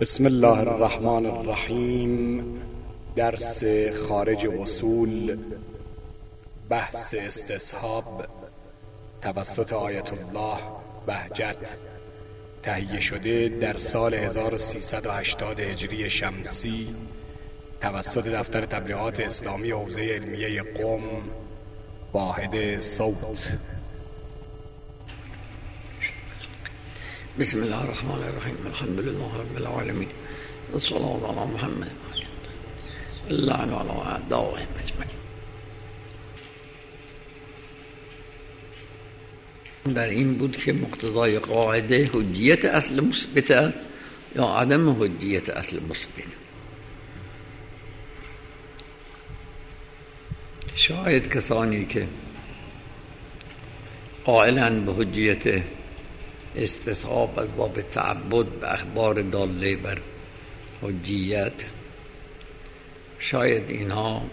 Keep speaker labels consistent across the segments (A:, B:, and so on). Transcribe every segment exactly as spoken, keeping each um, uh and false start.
A: بسم الله الرحمن الرحیم. درس خارج اصول، بحث استصحاب توسط آیت الله بهجت، تهیه شده در سال هزار و سیصد و هشتاد هجری شمسی توسط دفتر تبلیغات اسلامی حوزه علمیه قم، واحد صوت.
B: بسم الله الرحمن الرحیم. الحمد لله رب العالمین و صلوات علی محمد اللعن علی اعدائهم اجمعین. در این بود که مقتضای قاعده حجیت اصل مثبت است یا عدم حجیت اصل مثبت. شاید کسانی که قائلند به حجیت استصحاب از باب تعبد به اخبار داله بر حجیت، شاید اینها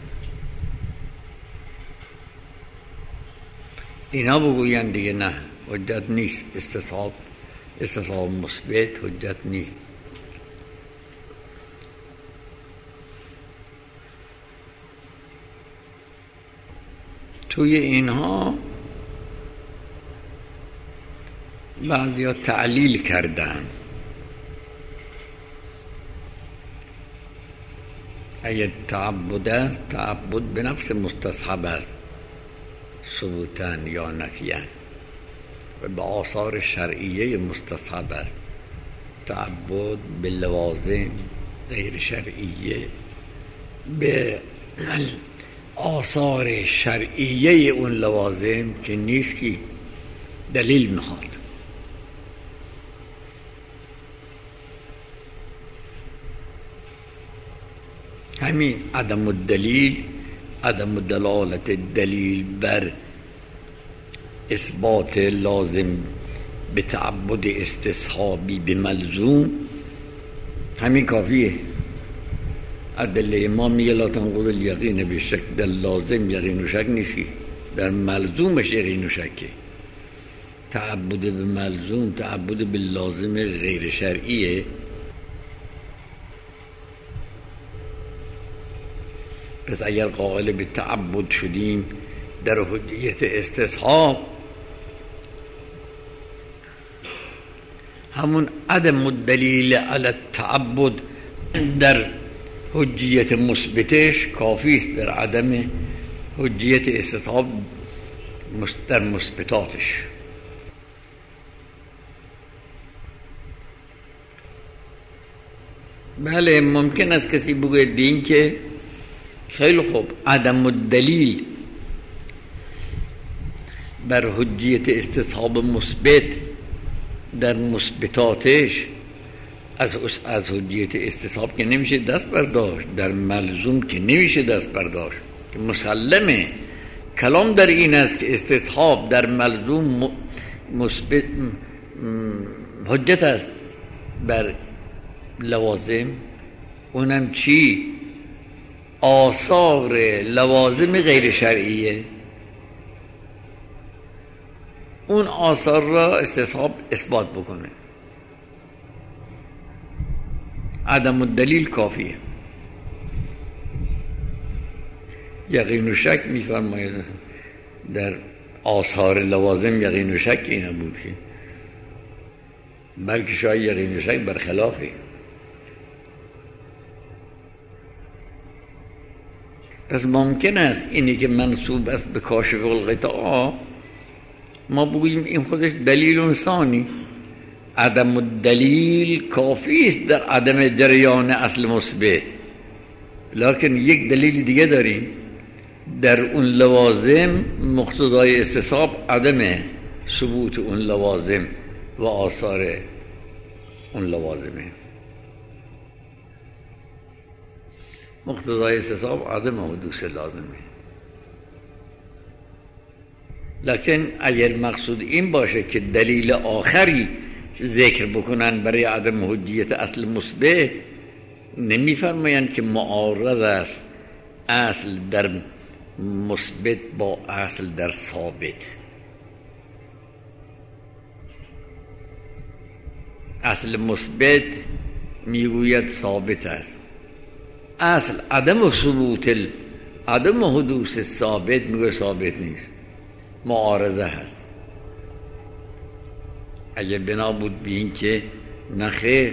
B: اینا بگویند دیگه نه، حجت نیست، استصحاب استصحاب مثبت حجت نیست. توی اینها بعضیا تعلیل کردن. اگه تعبد است، تعبد به نفس مستصحب است ثبوتاً یا نفیاً، و به آثار شرعیه مستصحب است. تعبد به لوازم غیر شرعیه به آثار شرعیه اون لوازم که نیست که دلیل میخواد. همین عدم الدلیل، عدم دلالت دلیل بر اثبات لازم به تعبد استصحابی به ملزوم، همین کافیه. ادله ما میگه لا تنقض الیقین به شک، در لازم یقین و شک نیستی، در ملزومش یقین و شکه. تعبد به ملزوم، تعبد به لازم غیر شرعیه. پس اگر قائل به تعبد شدیم در حجیت استصحاب، همون عدم الدلیل علی التعبد در حجیت مثبتش کافی است در عدم حجیت استصحاب در مثبتاتش. بله، ممکن است کسی بگه دین که خیلی خوب، عدم الدلیل بر حجیت استصحاب مثبت در مثبتاتش از از حجیت استصحاب که نمیشه دست برداشت، در ملزوم که نمیشه دست برداشت، که مسلمه. کلام در این است که استصحاب در ملزوم مثبت حجت است بر لوازم. اونم چی؟ آثار لوازم غیر شرعیه. اون آثار را استصحاب اثبات بکنه. عدم الدلیل کافیه. یقین و شک میفرماید در آثار لوازم یقین و شک این بود که بلکه شاید یقین و شک برخلافه. پس ممکن است اینی که منسوب است به کاشف الغطاء ما بگوییم این خودش دلیل ثانی. عدم الدلیل کافی است در عدم جریان اصل مثبت، لکن یک دلیل دیگه داریم در اون لوازم. مقتضای استصحاب عدم ثبوت اون لوازم و آثار اون لوازمه. مقتضای استصحاب عدم حدوث لازمه. لکن اگر مقصود این باشه که دلیل آخری ذکر بکنن برای عدم حجیت اصل مثبت، نمیفرمایند که معارض است اصل در مثبت با اصل در ثابت. اصل مثبت میگوید ثابت است. اصل عدم ثبوت عدم حدوث ثابت میگه ثابت نیست، معارضه هست. اگه بنا بود به این که نخیر،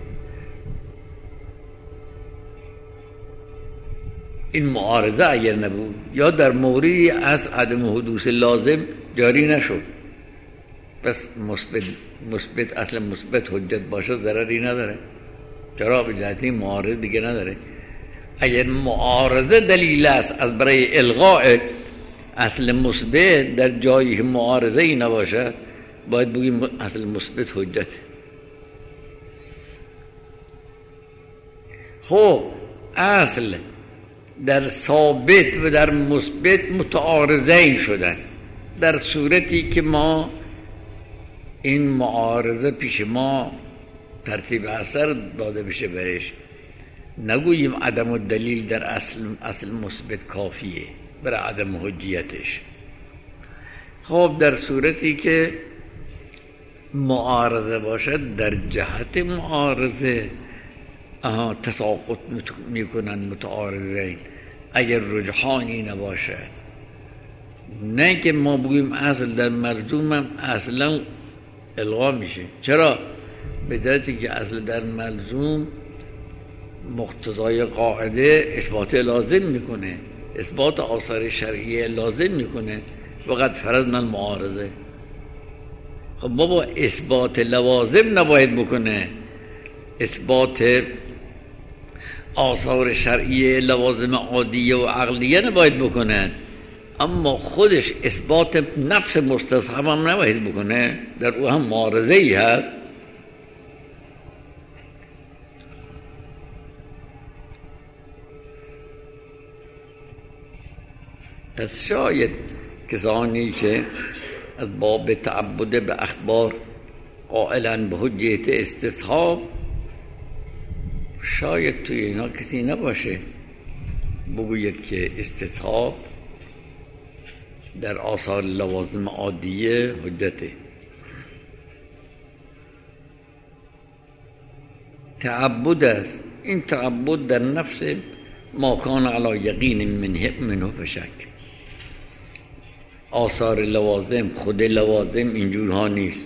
B: این معارضه اگر نبود یا در موردی اصل عدم حدوث لازم جاری نشد، پس مثبت مثبت اصل مثبت حجت باشه ضرری نداره. چرا؟ به جهتی معارضه دیگه نداره. اگر معارضه دلیل است از برای الغاء اصل مثبت، در جایی معارضه ای نباشه باید بگیم اصل مثبت حجت. خب اصل در ثابت و در مثبت متعارضین شدن، در صورتی که ما این معارضه پیش ما ترتیب اثر داده بشه برش، نگوییم عدم الدلیل در اصل اصل مثبت کافیه برای عدم حجیتش. خب در صورتی که معارضه باشد، در جهت معارضه آها تساقط میکنن متعارضین، اگر رجحانی نباشه. نه که ما بگویم اصل در ملزوم هم اصلا الغا میشه. چرا؟ به جهتی که اصل در ملزوم مقتضای قاعده اثبات لازم میکنه، اثبات آثار شرعیه لازم میکنه، وقت فرض من معارضه. خب بابا اثبات لوازم نباید بکنه، اثبات آثار شرعیه لوازم عادیه و عقلیه نباید بکنه، اما خودش اثبات نفس مستصحب هم نباید بکنه، در او هم معارضه ای هست. پس شاید کسانی که از باب تعبد به اخبار قائلن به حجیت استصحاب، شاید توی اینا کسی نباشه بگوید که استصحاب در آثار لوازم عادیه حجته. تعبد است، این تعبد در نفس ما کان علی یقین منه منه فشک. آثار لوازم خود لوازم اینجورها نیست.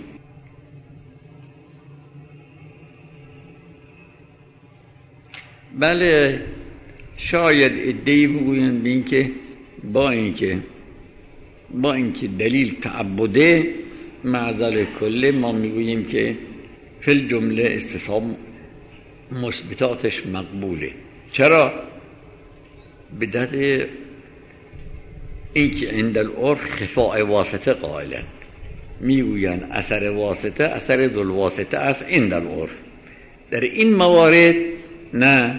B: بله شاید ادعی بگویند به این که با اینکه با اینکه دلیل تعبده معزل کله، ما میگوییم که فی الجمله استصحاب مثبتاتش مقبوله. چرا؟ به دلیل اینکه عند العرف خفاء واسطه قائلن، میگویند اثر واسطه اثر ذو الواسطه است عند العرف. در این موارد نه،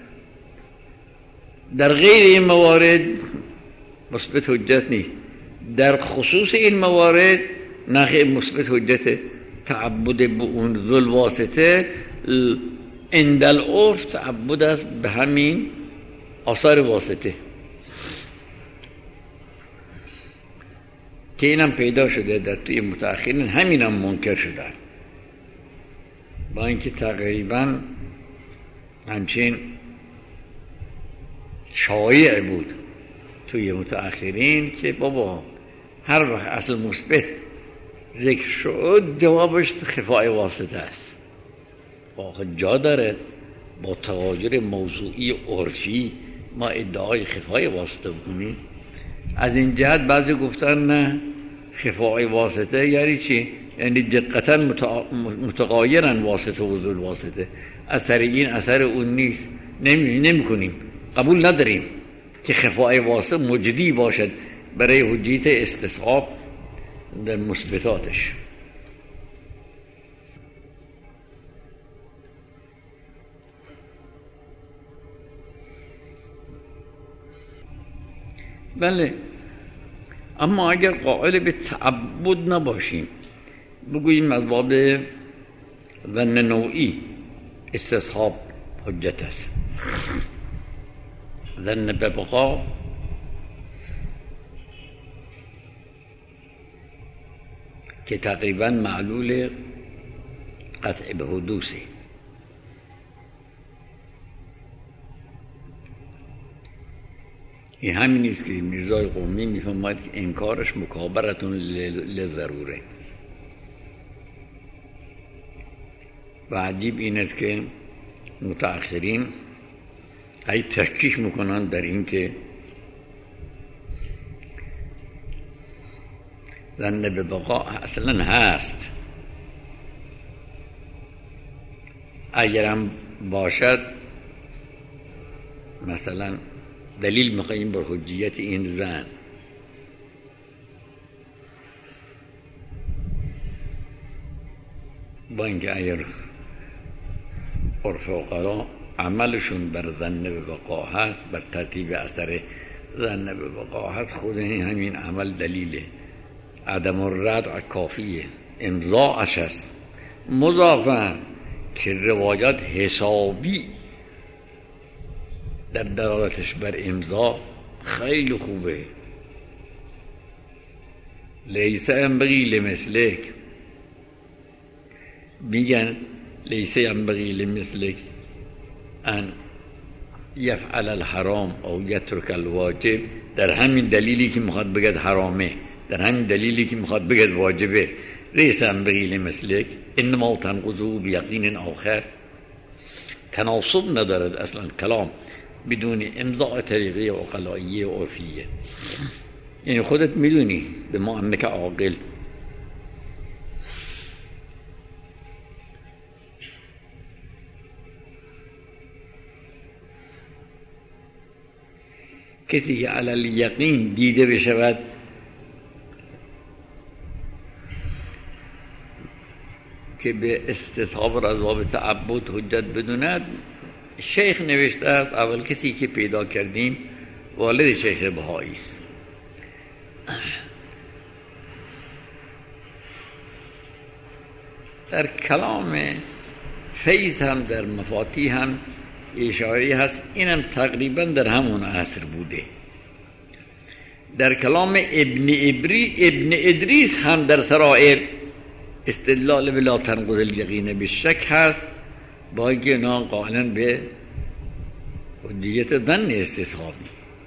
B: در غیر این موارد مثبت حجت نیست. در خصوص این موارد نه مثبت حجت. تعبد به اون ذو الواسطه عند العرف تعبد است به همین آثار واسطه، که اینم پیدا شده در توی متأخرین، همینم منکر شدن، با اینکه تقریبا همچین شایع بود توی متأخرین که بابا هر وقت اصل مثبت ذکر شد جوابش خفای واسطه است. واقعا جا داره با تغایر موضوعی عرفی ما ادعای خفای واسطه بکنیم؟ از این جهت بعضی گفتن نه، خفای واسطه یعنی چی؟ یعنی دقیقاً متغایرن واسطه و ذو الواسطه، اثر این اثر اون نیست، نمی نمی کنیم، قبول نداریم که خفای واسطه موجودی باشد برای حجیت استصحاب در مثبتاتش. بله، اما اگر قائل به تعبد نباشیم، بگوییم از باب ظن نوعی استصحاب حجت است، ظن ببقا که تقریبا معلول قطع به حدوثه، این همین نیست که میرزای قمی میفهمد که انکارش مکابرتون لضروره. و عجیب این است که متأخرین ای تشکیک میکنن در این که ظن به بقا اصلا هست، اگرم باشد مثلا دلیل میخواییم بر حجیت این ظن. با اینکه اگر عرف عقلا عملشون بر ظن به بقا هست، بر ترتیب اثر ظن به بقا هست، خود همین عمل دلیله. عدم الردع کافیه، امضاعش هست. مضافاً که روایات حسابی در دلالتش بر امضا خیلی خوبه. لیس ینبغی لمثلک، میگن لیس ینبغی لمثلک ان یفعل الحرام او یترک الواجب، در همین دلیلی که میخواد بگد حرامه، در همین دلیلی که میخواد بگد واجبه. لیس ینبغی لمثلک انما تنقضه بیقین آخر. تناسب ندارد اصلا کلام بدون امضاء طریقه عقلائیه و عرفیه. یعنی خودت میدونی به ما انک عاقل، کسی که علی الیقین دیده بشود که به استصحاب و اسباب تعبد حجت بدوند. شیخ نوشته است اول کسی که پیدا کردیم والد شیخ بهایی است. در کلام فیض هم در مفاتیح هم اشاره هست، اینم تقریبا در همون عصر بوده. در کلام ابن ابری ابن ادریس هم در سرائر استدلال بلا تنقض الیقین بالشک هست، با اینکه اینا قائلا به حجیت ظن استصحابی.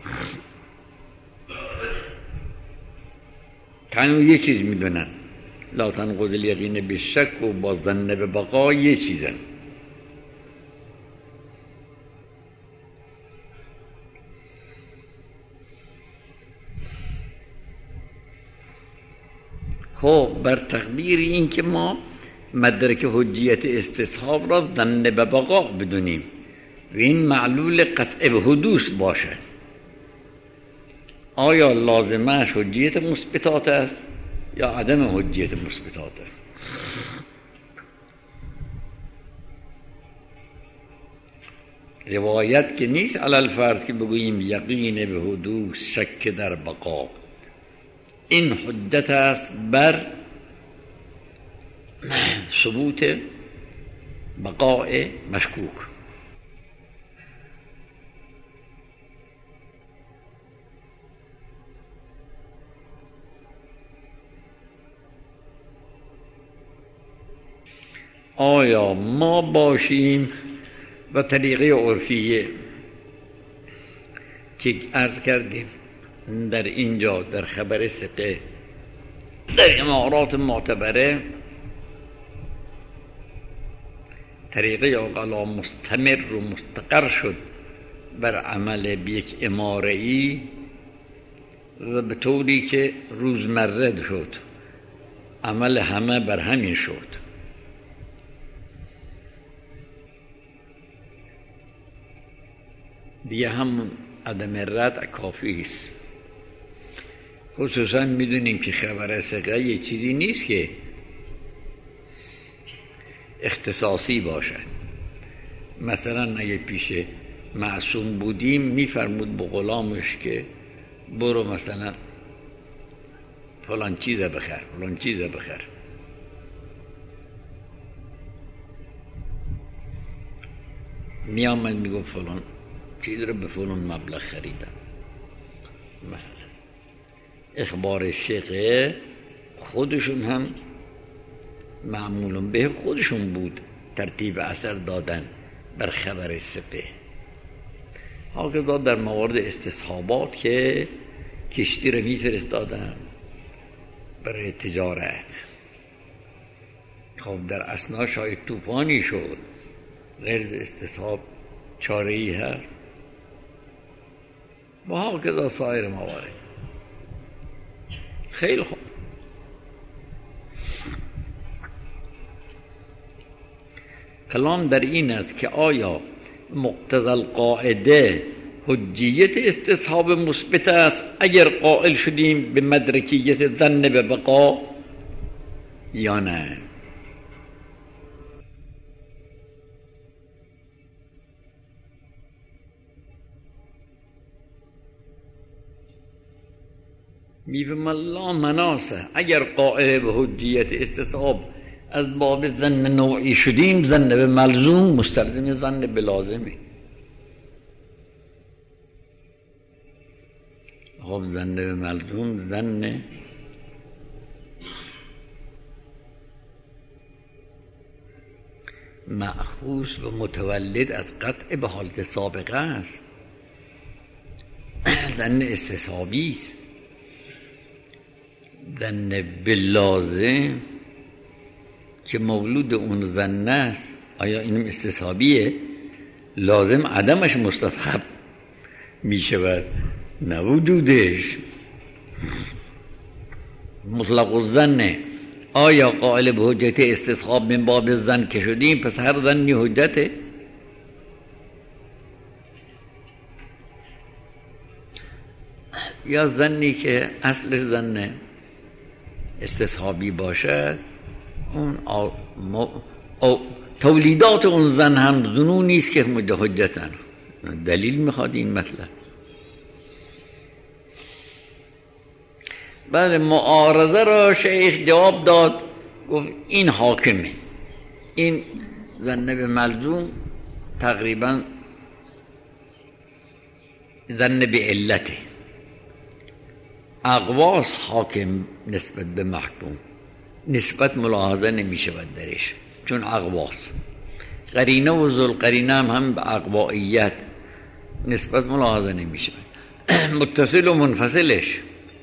B: کنون یه چیز میدونن، لا تنقض الیقین بالشک و با ظن به بقا یه چیزن. خب بر تقدیر این که ما مدرک حجیت استصحاب را ظن به بقا بدونیم و این معلول قطع به حدوث باشد، آیا لازمش حجیت مثبتات است یا عدم حجیت مثبتات است؟ روایت که نیست علل فرض که بگوییم یقین به حدوث شک در بقا، این حجت است بر ثبوت بقاء مشکوک. آیا ما باشیم و طریقه عرفیه که عرض کردیم در اینجا در خبر ثقه در امارات معتبره طریقه عقلا مستمر و مستقر شد بر عمل به یک اماره‌ای و به طوری که روزمره شد، عمل همه بر همین شد. دیگه هم عدم رد کافی است. خصوصا میدونیم که خبر ثقه یه چیزی نیست که اختصاصی باشد. مثلا اگه پیش معصوم بودیم میفرمود به غلامش که برو مثلا فلان چیز بخر فلان چیز بخر. می آمد می گفت فلان چیز رو به فلان مبلغ خریدم. مثلا اخبار شیخه خودشون هم معمولون به خودشون بود ترتیب اثر دادن بر خبر ثقه. هاکذا در موارد استصحابات که کشتی رو میفرستادن برای تجارت، خب در اثنا شاید طوفانی شد، غیر از استصحاب چاره ای هست. و هاکذا سایر موارد. خیلی خوب. کلام در این است که آیا مقتضی القاعده حجیت استصحاب مثبت است اگر قائل شدیم به مدرکیت ظن به بقا یا نه؟ میفهم الله مناسه اگر قائل به حجیت استصحاب از باب ظن نوعی شدیم، ظن به ملزوم مستلزم ظن به لازمه. خب ظن به ملزوم ظن مأخوذ و متولد از قطع به حالت سابقه است، ظن استصحابی است. ظن به لازم که مولود اون ظن است، آیا این استصحابیه؟ لازم عدمش مستصحب می شود، نه وجودش. مطلق الظن آیا قائل به حجت استصحاب من باب ظن که شدیم، پس هر ظنی حجته. یا ظنی که اصل ظن استصحابی باشد، اون آو آو تولیدات اون ظن هم ظنونی است که حجتن. دلیل میخواد این مطلب. بله، معارضه را شیخ جواب داد، گفت این حاکمه، این ظن به ملزوم تقریبا ظن به علته. اقواس حاکم نسبت به محکوم، نسبت ملاحظه نمی شود درش، چون اقواس قرینه و ذوالقرینه هم, هم به اقوائیت نسبت ملاحظه نمی شود. متصل و منفصلش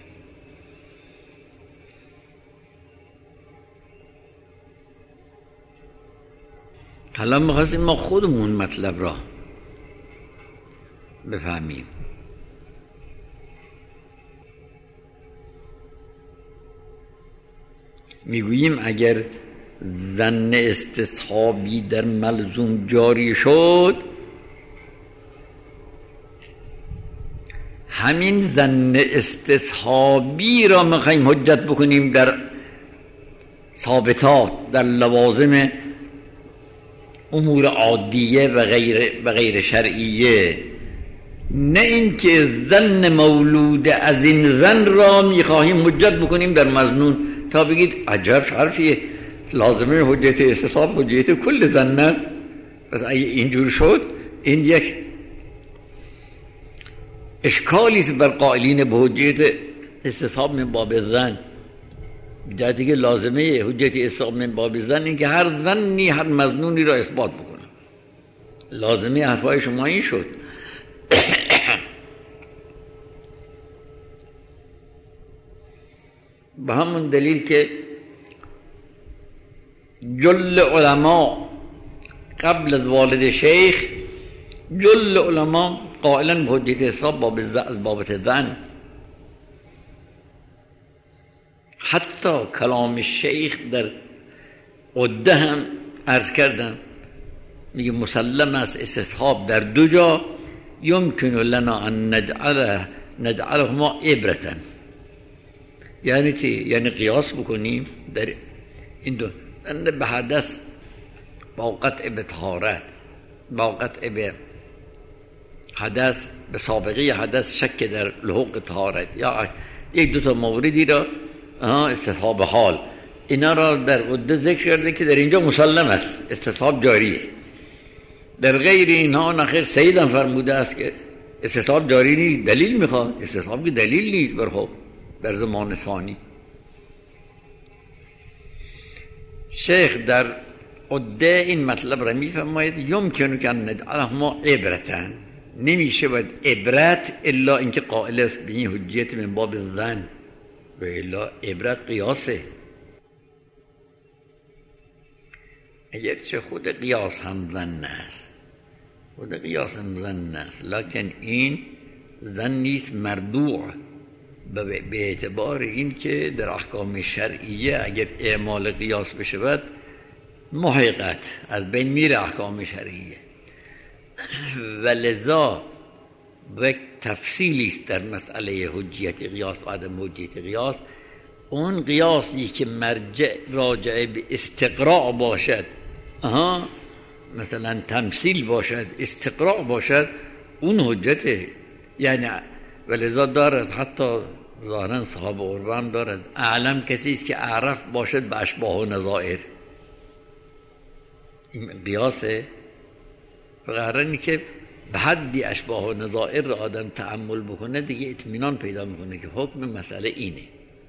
B: حالا میخواستیم ما خودمون مطلب را بفهمیم. میگوییم اگر ظن استصحابی در ملزوم جاری شد، همین ظن استصحابی را میخوایم حجت بکنیم در ثابتات، در لوازم امور عادیه و غیر و غیر شرعیه، نه اینکه ظن مولود از این ظن را میخواهیم حجت بکنیم در مظنون، تا بگید عجب حرفیه، لازمه حجت استصحاب حجت کل ظن است. پس اگه اینجور شد، این یک اشکالی است بر قائلین به حجت استصحاب من باب ظن. در دیگه لازمه حجت استصحاب من باب ظن این که هر ظنی هر مظنونی را اثبات بکنه. لازمه حرفای شما این شد. به همون دلیل که جل علما قبل از والد شیخ، جل علما قائلا به حجت استصحاب باب از بابت ظن. حتی کلام شیخ در عده هم عرض کردم، میگه مسلم است استصحاب در دو جا، یمکن لنا ان نجعله نجعلهما عبرة. یعنی چی؟ یعنی قیاس بکنیم در این دو، یعنی به حدث با قطع به طهارت، با قطع به حدث، به سابقه حدث شک در لحوق طهارت، یا یک دو تا موردی را استصحاب حال، اینا را در عده ذکر کرده که در اینجا مسلم است استصحاب جاریه. در غیر اینها نخیر سیدم فرموده است که استصحاب جاری نیست، دلیل میخواد. استصحاب که دلیل نیست بر خب در زمان ثانی. شیخ در عده این مطلب را میفرماید یمکنه که نجعلهما عبرة، نمیشه باید عبرت الا اینکه قائل است به این حجیت من باب ظن و الا عبرت قیاسه. اگرچه خود قیاس هم ظن است، خود قیاس هم ظن است، لکن این ظن نیست مردوع به اعتبار این که در احکام شرعیه اگر اعمال قیاس بشود محقت از بین میره احکام شرعیه. و لذا یک تفصیلی است در مسئله حجیت قیاس و عدم حجیت قیاس. اون قیاسی که مرجع راجع به استقراء باشد، آها مثلا تمثیل باشد، استقراء باشد، اون حجته. یعنی ولذا دارد حتی ظاهرا صحابه عربه هم دارد اعلم کسی است که اعرف باشد به اشباه و نظائر. این قیاسه. فقرانی که به حدی اشباه و نظائر را آدم تأمل بکنه دیگه اطمینان پیدا میکنه که حکم مسئله اینه.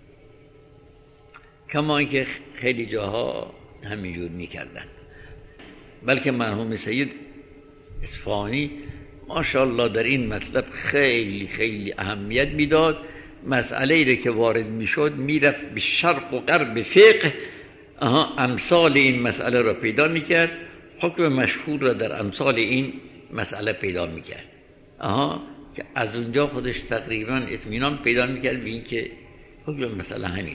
B: کما اینکه خیلی جاها همینجور میکردن. بلکه مرحوم سید اصفهانی ماشاءالله در این مطلب خیلی خیلی اهمیت میداد. مسئله ای که وارد میشد میرفت به شرق و غرب فقه، آها امثال این مسئله را پیدا میکرد، حکم مشهور را در امثال این مسئله پیدا میکرد، آها که از اونجا خودش تقریبا اطمینان پیدا میکرد به این که حکم مسئله همینه.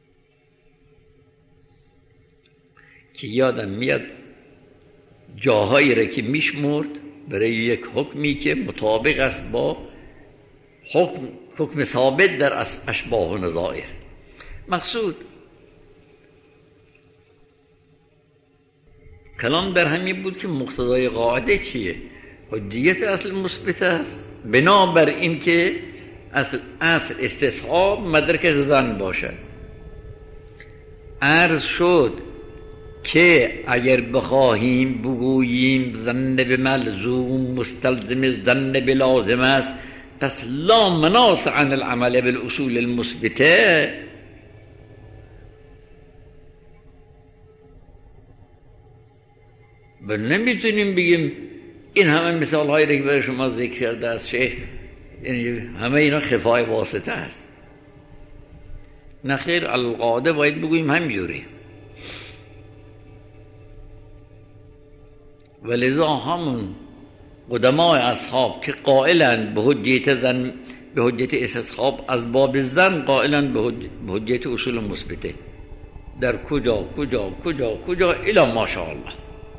B: که یادم میاد جاهایی را که میشمرد برای یک حکمی که مطابق است با حکم حکم ثابت در اشباه و نظائر. مقصود کلام در همین بود که مقتضای قاعده چیه؟ حجیت اصل مثبت است، بنابر این که اصل اصل استصحاب مدرک ظن باشد. عرض شد که اگر بخواهیم بگوییم ظن به ملزوم مستلزم ظن به لازم است، پس لا مناص عن العمل بالاصول المثبته. و نمیتونیم بگیم این همه مثال هایی که برای شما ذکر کرده از شیخ یعنی همه اینا خفای واسطه است. نخیر، القاعده باید بگوییم همینجوری. ولذا همون قدمای اصحاب که قائلند به حجیت ظن به حجیت استصحاب از باب ظن قائلند به حجیت اصول مثبته. در کجا کجا کجا کجا الی ماشاءالله.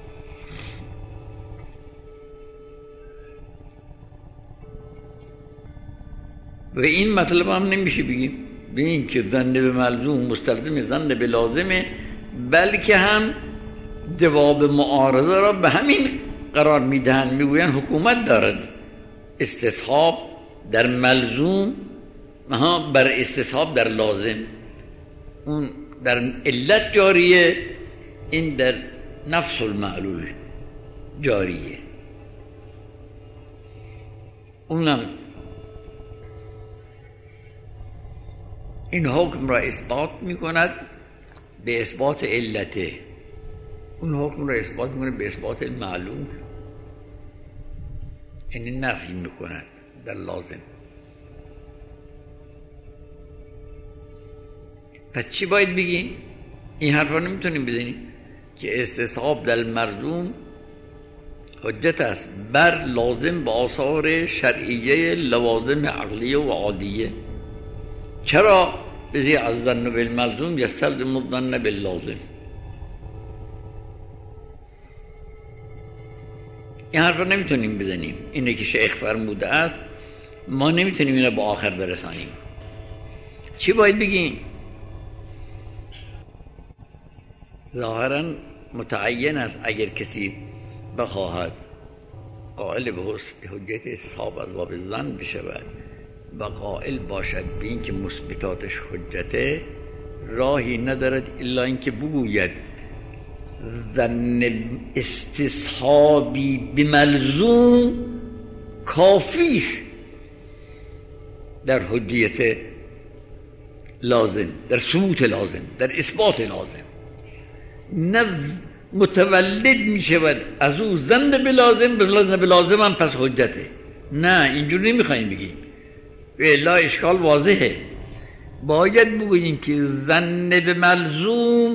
B: و این مطلب هم نمیشه بگیم به این که ظن به ملزوم مستلزم ظن به لازمه، بلکه هم جواب معارضه را به همین قرار میدهند، میگویند حکومت دارد استصحاب در ملزوم ها بر استصحاب در لازم. اون در علت جاریه، این در نفس المعلول جاریه. اونم این حکم را اثبات میکند به اثبات علته، اون حکم را اثبات میکند به اثبات معلوم، یعنی نفی میکند در لازم. پس چی باید بگیم؟ این حرفا نمیتونیم بزنیم که استصحاب در ملزوم حجت است بر لازم با آثار شرعیه لوازم عقلیه و عادیه. چرا؟ بذی از ظن بالملزوم یستلزم الظن باللازم. این حرف رو نمیتونیم بزنیم. اینه که شیخ فرموده است، ما نمیتونیم اینو با آخر برسانیم. چی باید بگیم؟ ظاهرا متعین است اگر کسی بخواهد قائل به حجت استصحاب از باب ظن بشود و قائل باشد به این که مثبتاتش حجته، راهی ندارد الا اینکه بگوید ظن استصحابی بملزوم کافی است در حجیت لازم، در ثبوت لازم، در اثبات لازم. نه متولد می شود از او ظن به لازم، بس ظن به لازم هم پس حجته. نه اینجور نمیخوایم بگیم، الا اشکال واضحه. باید بگوییم که ظن به ملزوم،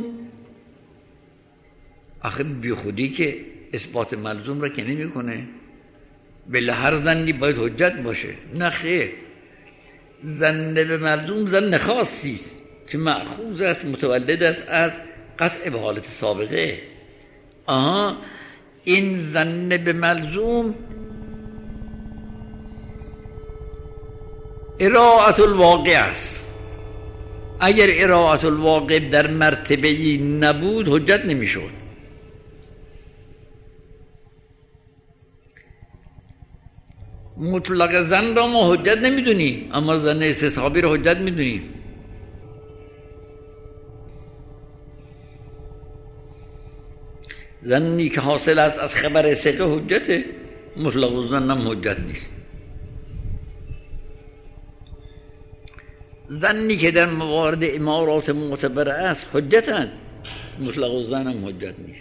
B: آخه بی خودی که اثبات ملزوم را که نمی کنه، بله هر ظنی باید حجت باشه. نه خیر، ظن به ملزوم ظن خاصی است که مأخوذ است، متولد است از قطع به حالت سابقه. آها، این ظن به ملزوم اراعت الواقع است. اگر اراعت الواقع در مرتبه ای نبود حجت نمیشد. مطلق ظن را ما حجت نمیدونیم، اما ظن استصحابی را حجت میدونیم. ظنی که حاصل است از خبر ثقه حجته، مطلق الظن هم حجت نیست. ظنی که در موارد امارات معتبره است حجتند، مطلق الظن هم حجت نیست.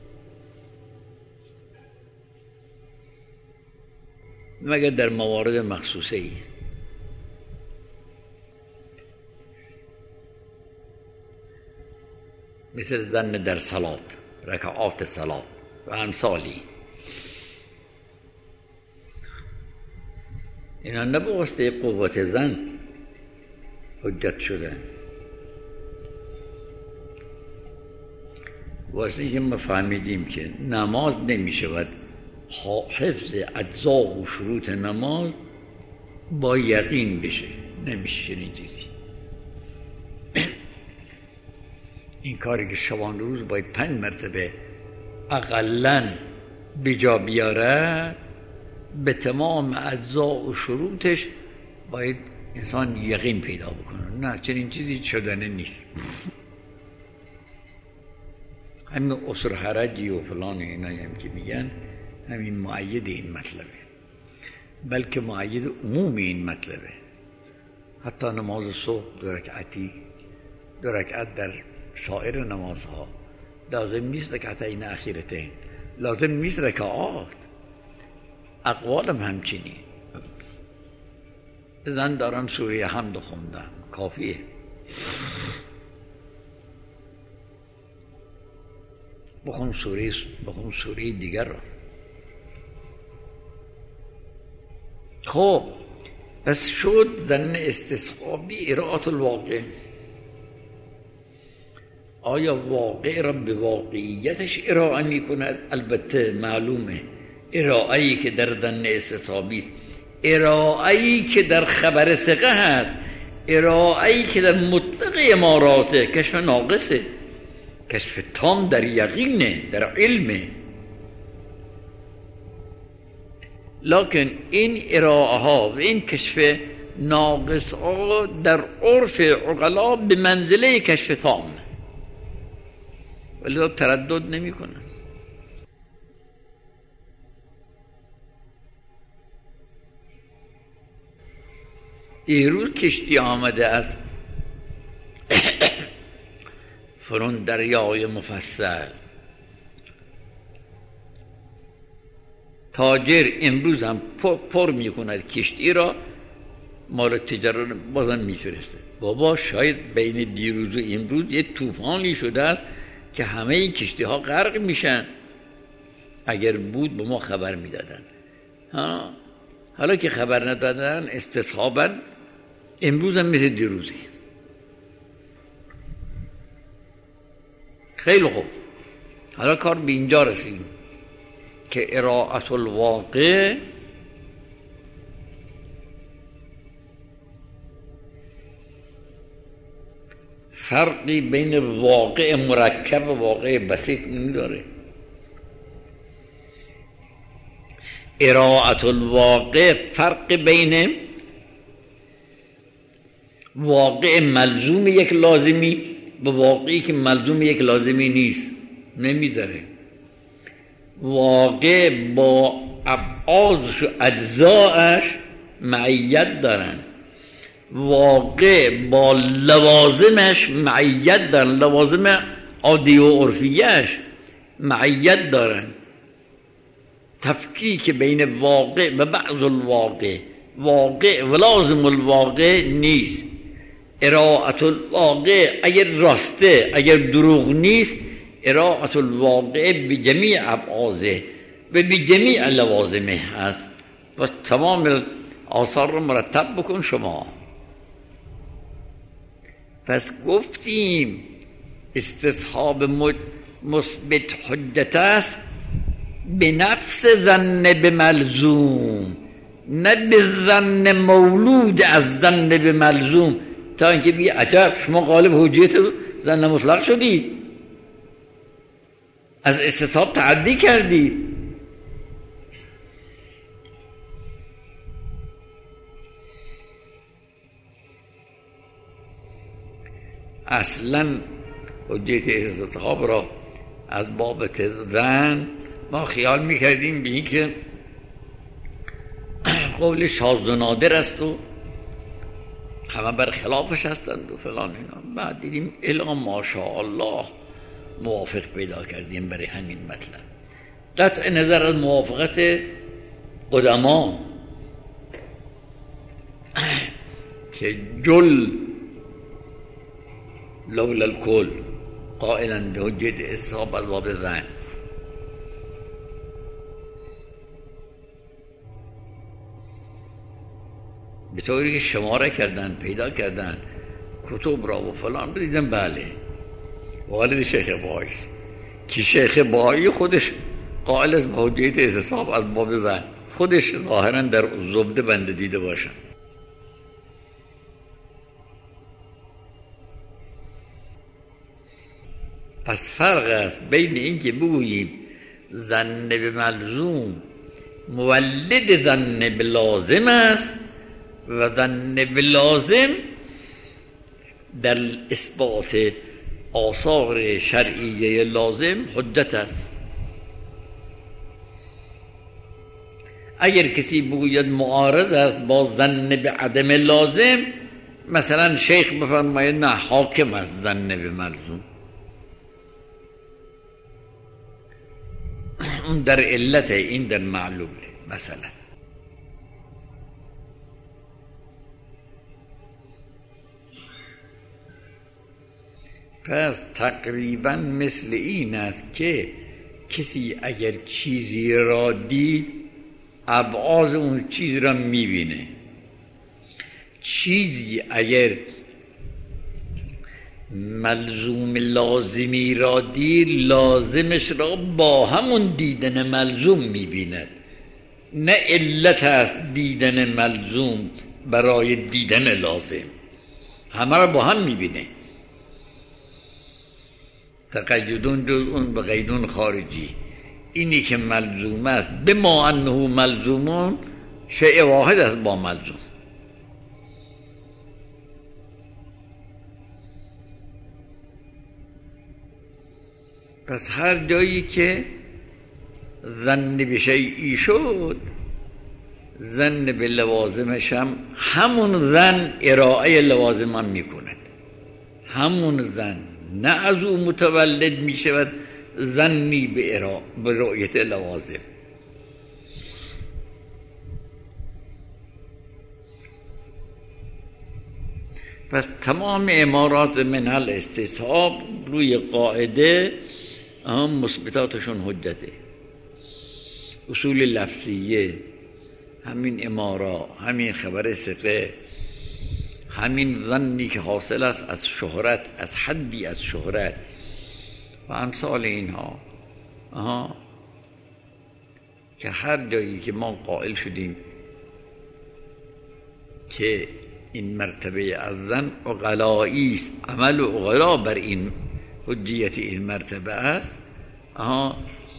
B: مگر در موارد مخصوصه ای. مثل ظن در صلات، رکعات صلات و امثالی. اینا نه به واسطه قوت ظن حجت شدن، واسه که ما فهمیدیم که نماز نمی شود حفظ اجزا و شروط نماز با یقین بشه، نمیشه چنین چیزی. این کاری که شبان روز باید پنج مرتبه اقلن بجا بیاره، به تمام اجزا و شروطش باید انسان یقین پیدا بکنه. نه چنین چیزی شدنه نیست. همین اصر حرجی و فلان اینا هم که میگن همین مؤید این مطلبه، بلکه مؤید عموم این مطلبه. حتی نماز صبح دو رکعتی، دو رکعت در سایر نمازها لازم نیست رکعتین اخیرتین، لازم نیست رکعات. اقوالم همچنین. زن دارم سوره حمد خوندم کافیه. بخون سوره بخون سوره دیگر را. خب پس شد ظن استصحابی اراعت الواقع. آیا واقع را به واقعیتش ارائه می کند؟ البته معلومه ارائه‌ای که در ظن استصحابی است، ارائه‌ای که در خبر ثقه هست، ارائه‌ای که در مطلق اماراته، کشف ناقصه، کشف تام در یقینه، در علمه. لکن این ارائه ها و این کشف ناقص ها در عرف عقلا به منزله کشف تام، ولی تردد نمی کنن. دیروز کشتی آمده از فرون دریای مفصل. تاجر امروز هم پر, پر می کند کشتی را، مال تجارت بازم می فرسته. بابا شاید بین دیروز و امروز یه طوفانی شده است که همه این کشتی ها غرق میشن. اگر بود به ما خبر میدادن. ها حالا که خبر ندادن استصحابا امروز هم مثل دیروزی. خیلی خوب، حالا کار به اینجا رسید که اراعت الواقع فرقی بین واقع مرکب و واقع بسیط نداره. اراعت الواقع فرق بین واقع ملزوم یک لازمی به واقعی که ملزوم یک لازمی نیست نمیذاره. واقع با ابعادش و اجزاش معیت دارن، واقع با لوازمش معیت دارن، لوازم عادی و عرفیش معیت دارن. تفکیک بین واقع و بعض الواقع، واقع و لازم الواقع نیست. اراعت الواقع اگر راسته، اگر دروغ نیست، اراعت الواقع به جمیع ابعاضه و به جمیع لوازمه هست و تمام آثار رو مرتب بکن شما. پس گفتیم استصحاب مثبت حجت است به نفس ظن به ملزوم، نه به ظن مولود از ظن به ملزوم، تا اینکه بی عجب شما غالب حجیت ظن مطلق شدید، از استصحاب تعدی کردید. اصلا حجیت استصحاب را از بابت ظن ما خیال میکردیم به این که قول شاذ و نادر است و همه بر خلافش هستند و فلان اینا. بعد دیدیم الا ماشاءالله موافق پیدا کردیم برای همین مطلب. قطع نظر از موافقت قدما که جل لولا الکل قائلا به حجت استصحاب از باب ظن. به طوری که شماره کردن، پیدا کردن کتب را و فلان، دیدن بله والد شیخ بهایی که شیخ بهایی خودش قائل است به حجت استصحاب از باب ظن، خودش ظاهرا در زبده بنده دیده باشن. پس فرق است بین این که بگوییم ظن به ملزوم مولد ظن به لازم است و ظن به لازم در اثبات آثار شرعیه لازم حجت است. اگر کسی بگوید معارض است با ظن به عدم لازم، مثلا شیخ بفرماید نه حاکم است ظن به ملزوم، اون در علت، این در معلوله مثلا. پس تقریبا مثل این است که کسی اگر چیزی را دید ابعاد اون چیز را میبینه. چیزی اگر ملزوم لازمی را دید لازمش را با همون دیدن ملزوم میبیند، نه علت است دیدن ملزوم برای دیدن لازم، همه را با هم میبینه. تقیدون جزء به قیدون خارجی، اینی که ملزوم است به ما انه ملزومون شیء واحد است با ملزوم. پس هر جایی که ظن به شیئی شد، ظن به لوازمش هم همون ظن ارائه لوازم هم میکند، همون ظن، نه از او متولد می شود ظنی به ارائه به رؤیت لوازم. پس تمام امارات منحل استصحاب روی قاعده هم مثبتاتشون حجته. اصول لفظیه، همین امارا، همین خبر ثقه، همین ظنی که حاصل است از شهرت، از حدی از شهرت و امثال اینها، آها، که هر جایی که ما قائل شدیم که این مرتبه از ظن عقلایی است، عمل عقلا بر این حجیت این مرتبه است، آها،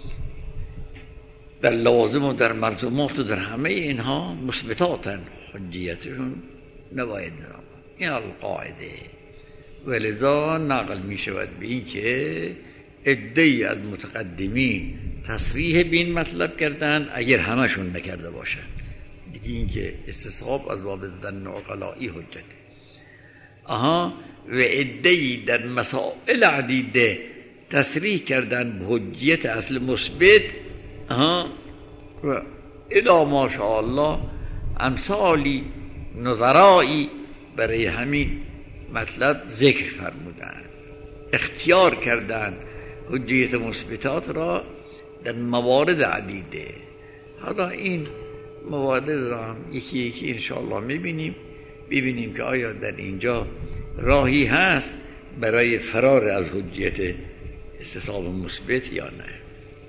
B: در لازم و در ملزومات و در همه اینها مثبتاتن، حجیتشون نباید نام. این القاعده. ولذا نقل می شود به این که عده‌ای از متقدمین تصریح به این مطلب کردن اگر همشون نکرده باشن، دیگه این که استصحاب از باب ظن عقلایی حجت. آها، و عده‌ای در مسائل عدیده تصریح کردن به حجیت اصل مثبت، آها، و الا ماشاءالله امثالی نظرایی برای همین مطلب ذکر فرمودند، اختیار کردند حجیت مثبتات را در موارد عدیده. حالا این موارد را هم یکی یکی انشاءالله میبینیم ببینیم که آیا در اینجا راهی هست برای فرار از حجیت استصحاب مثبت یا نه.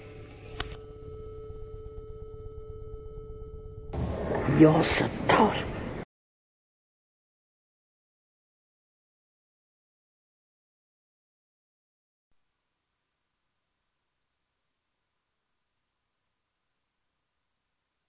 C: یا ستار